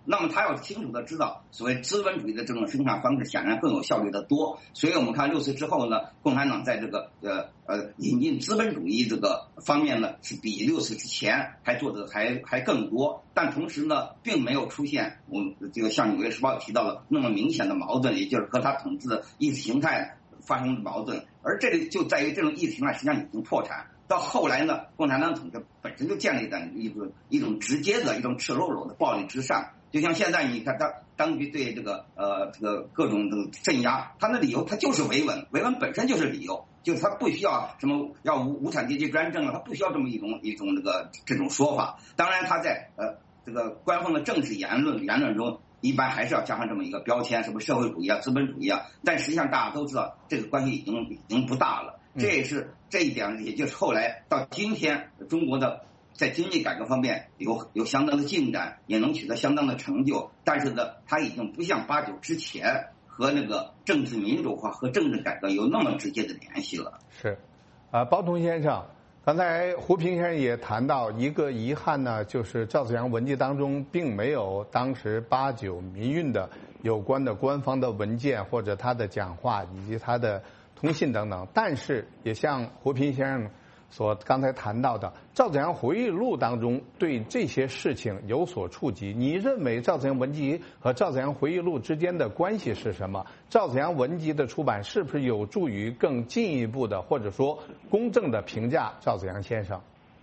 那么他要清楚的知道，所谓资本主义的这种生产方式显然更有效率的多。所以我们看六四之后呢，共产党在这个呃呃引进资本主义这个方面呢，是比六四之前还做的还还更多。但同时呢，并没有出现我们这个像《纽约时报》提到了那么明显的矛盾，也就是和他统治的意识形态发生矛盾。而这里就在于这种意识形态实际上已经破产。到后来呢，共产党统治本身就建立在一种一种直接的一种赤裸裸的暴力之上。就像现在你看，当当局对这个呃这个各种的镇压，他的理由他就是维稳，维稳本身就是理由，就是他不需要什么要无无产阶级专政了，他不需要这么一种一种这个这种说法。当然，他在呃这个官方的政治言论言论中，一般还是要加上这么一个标签，什么社会主义啊、资本主义啊。但实际上大家都知道，这个关系已经已经不大了。这也是这一点，也就是后来到今天，中国的在经济改革方面有有相当的进展，也能取得相当的成就。但是呢，它已经不像八九之前和那个政治民主化和政治改革有那么直接的联系了。 是，啊，包同先生，刚才胡平先生也谈到一个遗憾呢，就是赵紫阳文集当中并没有当时八九民运的有关的官方的文件或者他的讲话以及他的通信等等，但是也像胡平先生所刚才谈到的，赵紫阳回忆录当中对这些事情有所触及。你认为赵紫阳文集和赵紫阳回忆录之间的关系是什么？赵紫阳文集的出版是不是有助于更进一步的或者说公正的评价赵紫阳先生？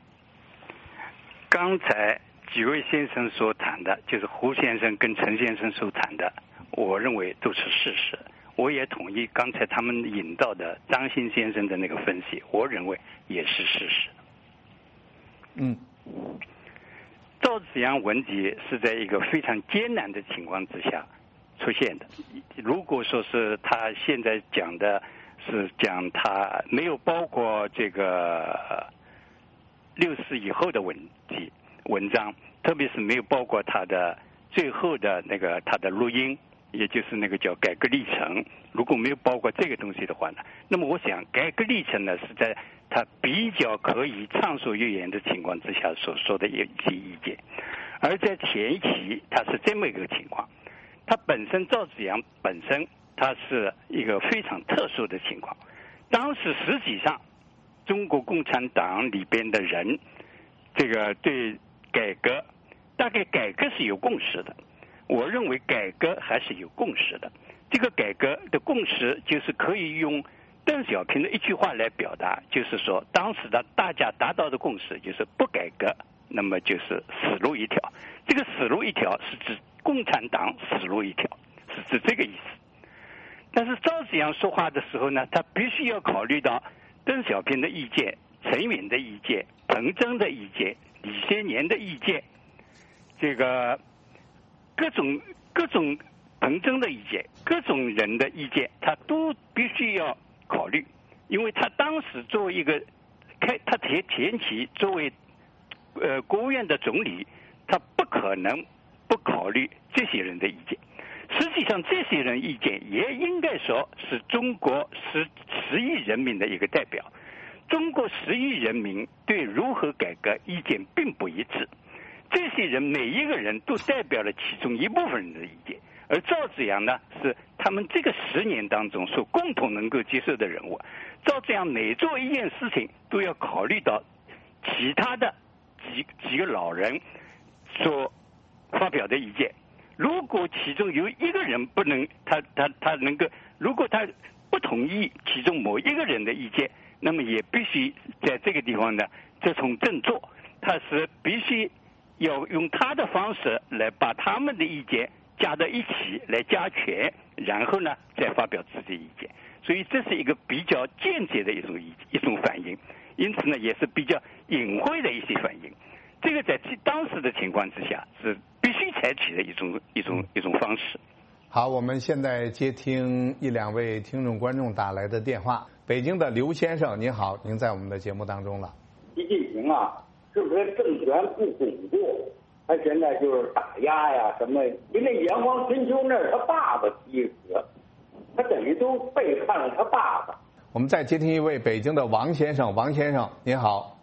刚才几位先生所谈的，就是胡先生跟陈先生所谈的，我认为都是事实。我也同意刚才他们引到的张欣先生的那个分析，我认为也是事实。 嗯， 赵紫阳文集是在一个非常艰难的情况之下出现的。如果说是他现在讲的是讲他没有包括这个六四以后的文集文章，特别是没有包括他的最后的那个他的录音，也就是那个叫改革历程，如果没有包括这个东西的话呢，那么我想改革历程呢是在他比较可以畅所欲言的情况之下所说的一些意见。而在前期他是这么一个情况，他本身赵紫阳本身他是一个非常特殊的情况。当时实际上中国共产党里边的人这个对改革大概改革是有共识的，我认为改革还是有共识的。这个改革的共识就是可以用邓小平的一句话来表达，就是说当时的大家达到的共识就是不改革，那么就是死路一条。这个死路一条是指共产党死路一条，是指这个意思。但是赵紫阳说话的时候呢，他必须要考虑到邓小平的意见、陈云的意见、彭真的意见、李先年的意见，这个各种各种彭真的意见，各种人的意见，他都必须要考虑。因为他当时作为一个开，他前前期作为呃国务院的总理，他不可能不考虑这些人的意见。实际上，这些人意见也应该说是中国十十亿人民的一个代表。中国十亿人民对如何改革意见并不一致，这些人每一个人都代表了其中一部分人的意见。而赵紫阳呢，是他们这个十年当中所共同能够接受的人物。赵紫阳每做一件事情都要考虑到其他的几几个老人所发表的意见。如果其中有一个人不能，他他他能够，如果他不同意其中某一个人的意见，那么也必须在这个地方呢这从振作，他是必须要用他的方式来把他们的意见加到一起来加权，然后呢再发表自己的意见。所以这是一个比较间接的一种一一种反应，因此呢也是比较隐晦的一些反应。这个在当时的情况之下是必须采取的一种一种一种方式。 好，我们现在接听一两位听众观众打来的电话。北京的刘先生，您好，您在我们的节目当中了。 习近平啊，是不是政权不巩固？他现在就是打压呀什么？因为炎黄春秋那是他爸爸题词，他等于都背叛了他爸爸。 我们再接听一位北京的王先生，王先生您好。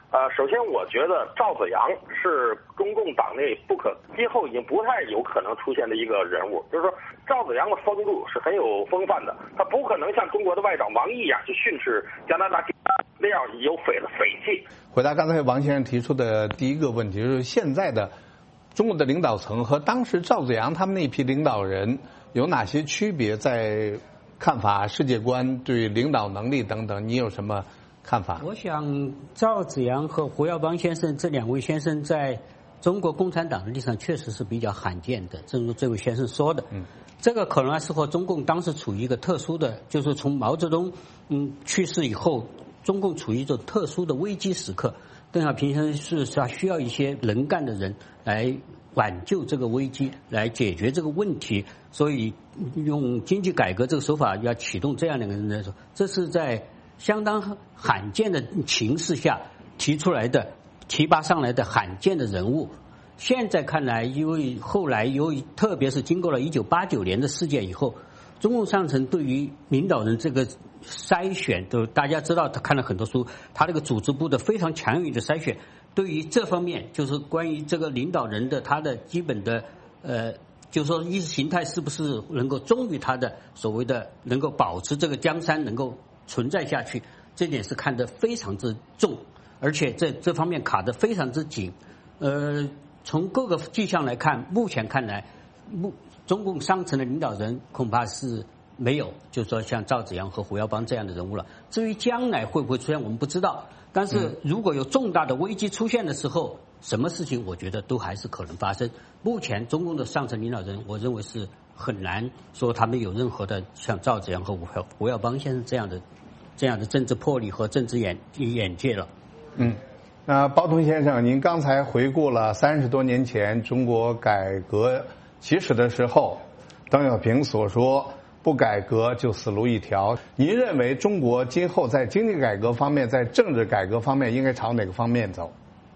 呃，首先我觉得赵紫阳是中共党内不可今后已经不太有可能出现的一个人物，就是说赵紫阳的风度是很有风范的，他不可能像中国的外长王毅一样去训斥加拿大那样有匪了匪气。 回答刚才王先生提出的第一个问题，就是现在的中国的领导层和当时赵紫阳他们那批领导人有哪些区别，在看法、世界观、对领导能力等等，你有什么看法？ 我想赵紫阳和胡耀邦先生这两位先生在中国共产党的历史上确实是比较罕见的，正如这位先生说的，嗯，这个可能是和中共当时处于一个特殊的，就是从毛泽东嗯去世以后，中共处于一种特殊的危机时刻。邓小平先生是他需要一些能干的人来挽救这个危机，来解决这个问题，所以用经济改革这个手法要启动这样的人来说，这是在相当罕见的情势下提出来的、提拔上来的罕见的人物。现在看来，因为后来由于特别是经过了一九八九年的事件以后，中共上层对于领导人这个筛选，都大家知道，他看了很多书，他这个组织部的非常强有力的筛选，对于这方面就是关于这个领导人的他的基本的呃，就是说意识形态是不是能够忠于他的所谓的能够保持这个江山能够存在下去，这点是看得非常之重，而且这这方面卡得非常之紧。呃，从各个迹象来看，目前看来，目中共上层的领导人恐怕是没有，就是说像赵紫阳和胡耀邦这样的人物了。至于将来会不会出现，我们不知道。但是如果有重大的危机出现的时候，什么事情我觉得都还是可能发生。目前中共的上层领导人，我认为是很难说他们有任何的像赵紫阳和胡耀邦先生这样的这样的政治魄力和政治眼眼界了。 嗯，那包同先生，您刚才回顾了三十多年前中国改革起始的时候，邓小平所说不改革就死路一条。您认为中国今后在经济改革方面，在政治改革方面应该朝哪个方面走？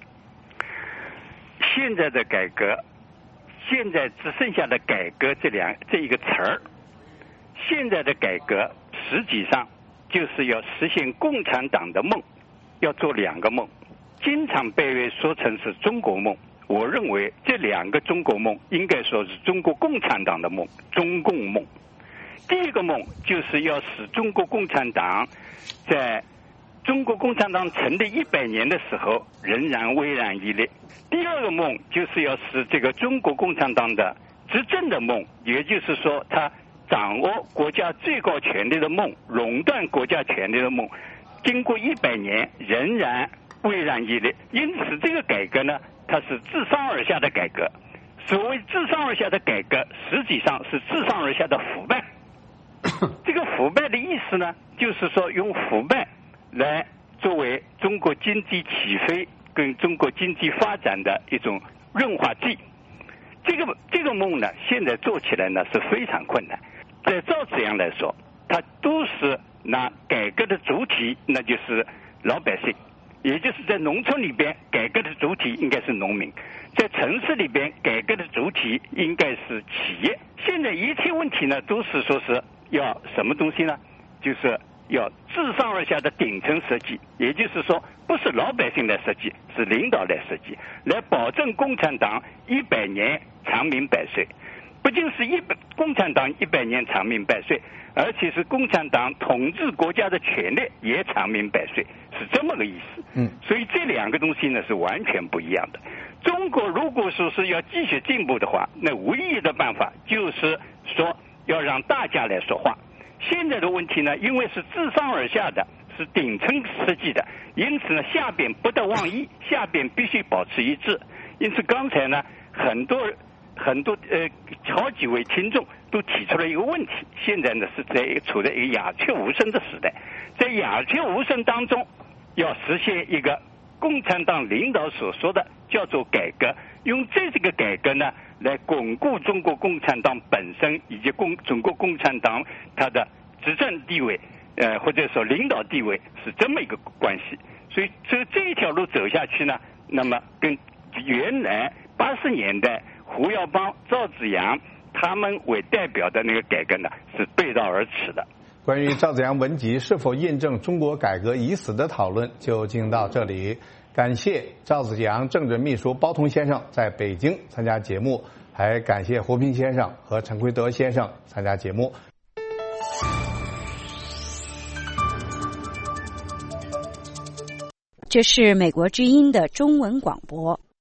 现在的改革，现在只剩下的改革这两这一个词儿，现在的改革实际上就是要实现共产党的梦，要做两个梦，经常被说成是中国梦。我认为这两个中国梦应该说是中国共产党的梦，中共梦。第一个梦就是要使中国共产党在中国共产党成立一百年的时候仍然巍然屹立。第二个梦就是要使这个中国共产党的执政的梦，也就是说他掌握国家最高权力的梦，垄断国家权力的梦，经过一百年仍然巍然屹立。因此这个改革呢，它是自上而下的改革。所谓自上而下的改革，实际上是自上而下的腐败。这个腐败的意思呢，就是说用腐败来作为中国经济起飞跟中国经济发展的一种润滑剂。这个这个梦呢，现在做起来呢是非常困难。在赵紫阳来说，他都是拿改革的主体，那就是老百姓，也就是在农村里边改革的主体应该是农民，在城市里边改革的主体应该是企业。现在一切问题呢，都是说是要什么东西呢？就是要自上而下的顶层设计，也就是说不是老百姓来设计，是领导来设计，来保证共产党一百年长命百岁。不仅是一百共产党一百年长命百岁，而且是共产党统治国家的权力也长命百岁，是这么个意思。 嗯， 所以这两个东西呢是完全不一样的。中国如果说是要继续进步的话，那唯一的办法就是说要让大家来说话。现在的问题呢，因为是自上而下的，是顶层设计的，因此呢下边不得忘一，下边必须保持一致。因此刚才呢很多很多呃好几位听众都提出了一个问题，现在呢是在处在一个鸦雀无声的时代，在鸦雀无声当中要实现一个共产党领导所说的叫做改革，用这这个改革呢来巩固中国共产党本身以及共中国共产党它的执政地位，呃或者说领导地位，是这么一个关系。所以这这一条路走下去呢，那么跟原来八十年代胡耀邦、赵紫阳他们为代表的那个改革呢是背道而驰的。 关于赵紫阳文集是否印证中国改革已死的讨论就进行到这里。 感谢赵子阳政治秘书包同先生在北京参加节目，还感谢胡平先生和陈奎德先生参加节目。 这是美国之音的中文广播。